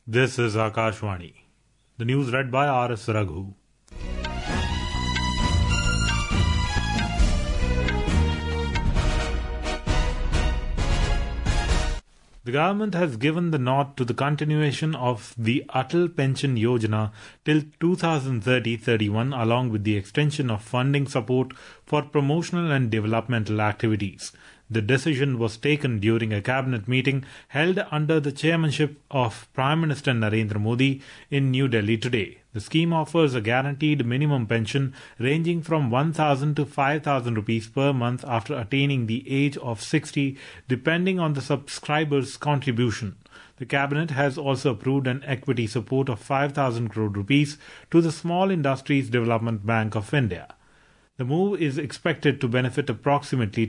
This is Akashvani. The news read by R.S. Raghu. The government has given the nod to the continuation of the Atal Pension Yojana till 2030-31 along with the extension of funding support for promotional and developmental activities. The decision was taken during a cabinet meeting held under the chairmanship of Prime Minister Narendra Modi in New Delhi today. The scheme offers a guaranteed minimum pension ranging from 1,000 to 5,000 rupees per month after attaining the age of 60, depending on the subscriber's contribution. The cabinet has also approved an equity support of 5,000 crore rupees to the Small Industries Development Bank of India. The move is expected to benefit approximately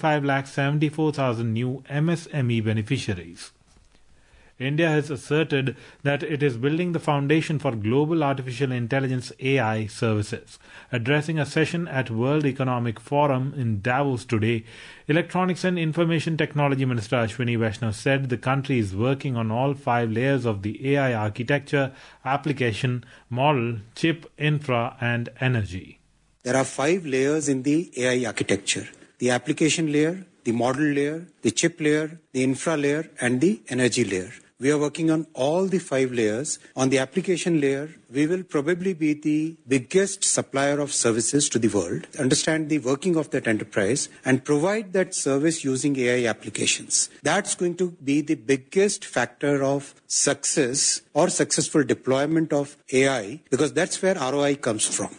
25,74,000 new MSME beneficiaries. India has asserted that it is building the foundation for global artificial intelligence AI services. Addressing a session at World Economic Forum in Davos today, Electronics and Information Technology Minister Ashwini Vaishnaw said the country is working on all 5 layers of the AI architecture, application, model, chip, infra, and energy. There are 5 layers in the AI architecture: the application layer, the model layer, the chip layer, the infra layer, and the energy layer. We are working on all the 5 layers. On the application layer, we will probably be the biggest supplier of services to the world, understand the working of that enterprise, and provide that service using AI applications. That's going to be the biggest factor of success or successful deployment of AI, because that's where ROI comes from.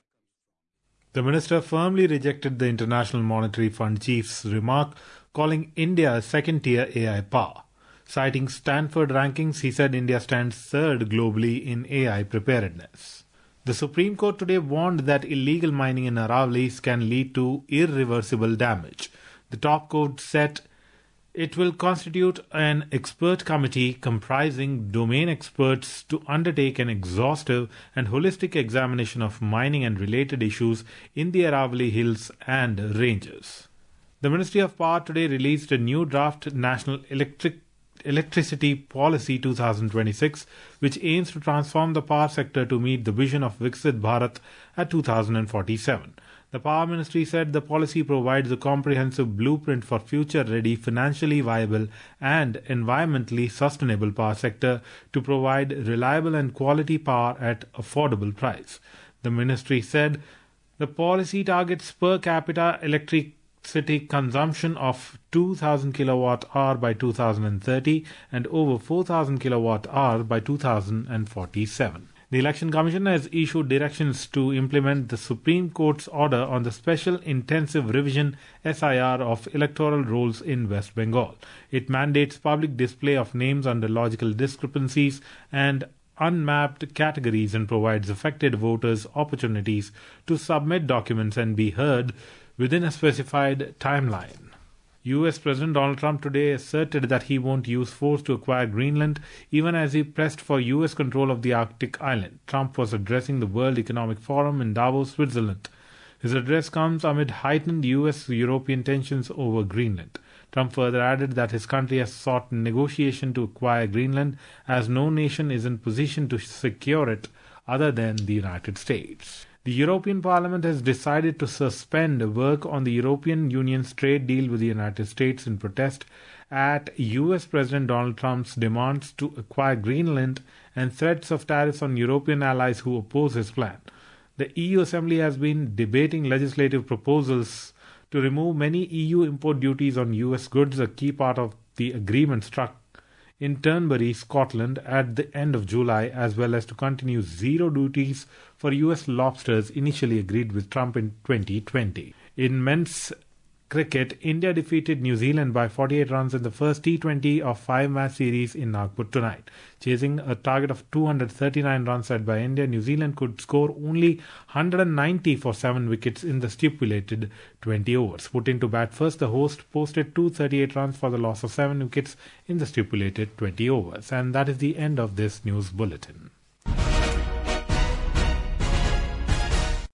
The minister firmly rejected the International Monetary Fund chief's remark calling India a second-tier AI power. Citing Stanford rankings, he said India stands third globally in AI preparedness. The Supreme Court today warned that illegal mining in Aravallis can lead to irreversible damage. The top court said it will constitute an expert committee comprising domain experts to undertake an exhaustive and holistic examination of mining and related issues in the Aravalli Hills and ranges. The Ministry of Power today released a new draft National Electricity Policy 2026, which aims to transform the power sector to meet the vision of Viksit Bharat at 2047. The Power Ministry said the policy provides a comprehensive blueprint for future-ready, financially viable and environmentally sustainable power sector to provide reliable and quality power at affordable price. The Ministry said the policy targets per capita electricity consumption of 2,000 kilowatt-hour by 2030 and over 4,000 kilowatt-hour by 2047. The Election Commission has issued directions to implement the Supreme Court's order on the Special Intensive Revision SIR of electoral rolls in West Bengal. It mandates public display of names under logical discrepancies and unmapped categories and provides affected voters opportunities to submit documents and be heard within a specified timeline. U.S. President Donald Trump today asserted that he won't use force to acquire Greenland, even as he pressed for U.S. control of the Arctic island. Trump was addressing the World Economic Forum in Davos, Switzerland. His address comes amid heightened U.S.-European tensions over Greenland. Trump further added that his country has sought negotiation to acquire Greenland, as no nation is in position to secure it other than the United States. The European Parliament has decided to suspend work on the European Union's trade deal with the United States in protest at U.S. President Donald Trump's demands to acquire Greenland and threats of tariffs on European allies who oppose his plan. The EU Assembly has been debating legislative proposals to remove many EU import duties on U.S. goods, a key part of the agreement struck in Turnberry, Scotland at the end of July, as well as to continue zero duties for U.S. lobsters initially agreed with Trump in 2020. In men's cricket, India defeated New Zealand by 48 runs in the first T20 of 5-match series in Nagpur tonight. Chasing a target of 239 runs set by India, New Zealand could score only 190 for 7 wickets in the stipulated 20 overs. Put into bat first, the host posted 238 runs for the loss of 7 wickets in the stipulated 20 overs. And that is the end of this news bulletin.